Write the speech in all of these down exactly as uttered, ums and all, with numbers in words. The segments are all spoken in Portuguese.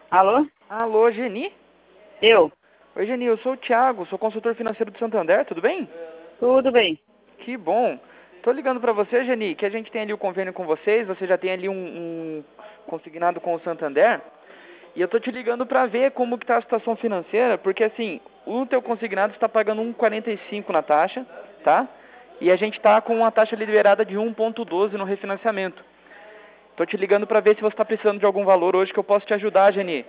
Alô? Alô, Geni? Eu? Oi, Geni, eu sou o Thiago, sou consultor financeiro do Santander, tudo bem? Tudo bem. Que bom. Tô ligando pra você, Geni, que a gente tem ali o convênio com vocês, você já tem ali um, um consignado com o Santander, e eu tô te ligando pra ver como que tá a situação financeira, porque assim, o teu consignado está pagando um vírgula quarenta e cinco na taxa, tá? E a gente tá com uma taxa liberada de um vírgula doze no refinanciamento. Tô te ligando pra ver se você tá precisando de algum valor hoje que eu posso te ajudar, Geni.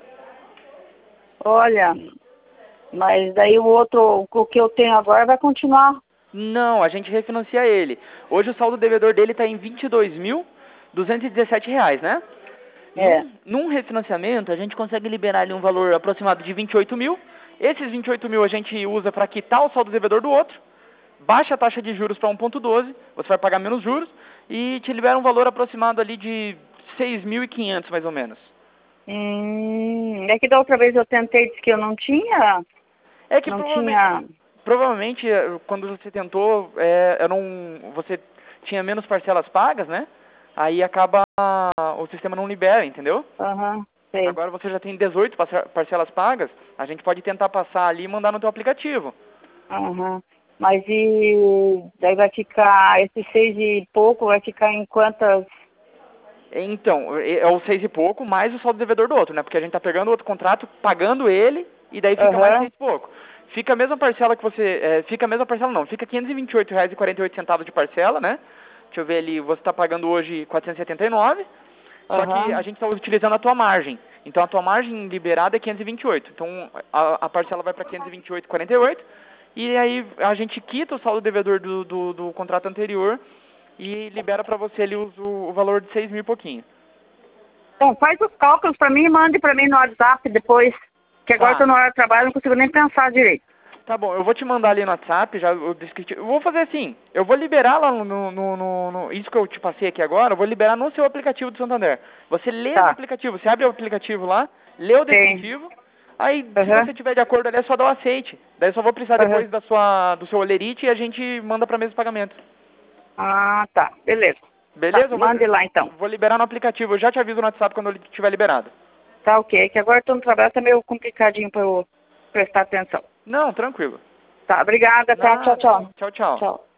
Olha, mas daí o outro, o que eu tenho agora vai continuar. Não, a gente refinancia ele. Hoje o saldo devedor dele está em vinte e dois mil duzentos e dezessete reais, né? É. Num, num refinanciamento, a gente consegue liberar ali um valor aproximado de vinte e oito mil. Esses vinte e oito mil a gente usa para quitar o saldo devedor do outro, baixa a taxa de juros para um vírgula doze, você vai pagar menos juros, e te libera um valor aproximado ali de seis mil e quinhentos mais ou menos. Hum, é que da outra vez eu tentei, disse que eu não tinha, É que não provavelmente, tinha... provavelmente eh, quando você tentou, é, era um, você tinha menos parcelas pagas, né? Aí acaba, o sistema não libera, entendeu? Aham, sei. Agora você já tem dezoito parce- parcelas pagas, a gente pode tentar passar ali e mandar no teu aplicativo. Aham. Mas e daí vai ficar, esse seis e pouco vai ficar em quantas... Então, é é o seis e pouco, mais o saldo devedor do outro, né? Porque a gente tá pegando outro contrato, pagando ele, e daí fica mais Aham, seis e pouco. Fica a mesma parcela que você... É, fica a mesma parcela não, fica quinhentos e vinte e oito reais e quarenta e oito centavos de parcela, né? Deixa eu ver ali, você está pagando hoje quatrocentos e setenta e nove, só que a aham. gente está utilizando a tua margem. Então a tua margem liberada é quinhentos e vinte e oito. Então a, a parcela vai para quinhentos e vinte e oito e quarenta e oito, e aí a gente quita o saldo devedor do, do, do contrato anterior e libera para você ali o, o valor de seis mil e pouquinho. Bom, faz os cálculos pra mim e mande pra mim no WhatsApp depois, que agora eu tô Tá. na hora de trabalho, não consigo nem pensar direito. Tá bom, eu vou te mandar ali no WhatsApp, já o descritivo. Eu vou fazer assim, eu vou liberar lá no, no, no, no- no- isso que eu te passei aqui agora, eu vou liberar no seu aplicativo do Santander. Você lê no Tá, aplicativo, você abre o aplicativo lá, lê o tem. descritivo, aí se Aham, você tiver de acordo ali é só dar o aceite. Daí eu só vou precisar aham. depois da sua, do seu olerite e a gente manda pra mesa de pagamento. Ah, tá, beleza. Tá, Beleza? Eu vou, mande lá então. vou liberar no aplicativo, eu já te aviso no WhatsApp quando ele estiver liberado. Tá ok, que agora eu tô no trabalho, tá meio complicadinho pra eu prestar atenção. Não, tranquilo. Tá, obrigada, tá, tchau, Nada. tchau. Tchau, tchau. Tchau.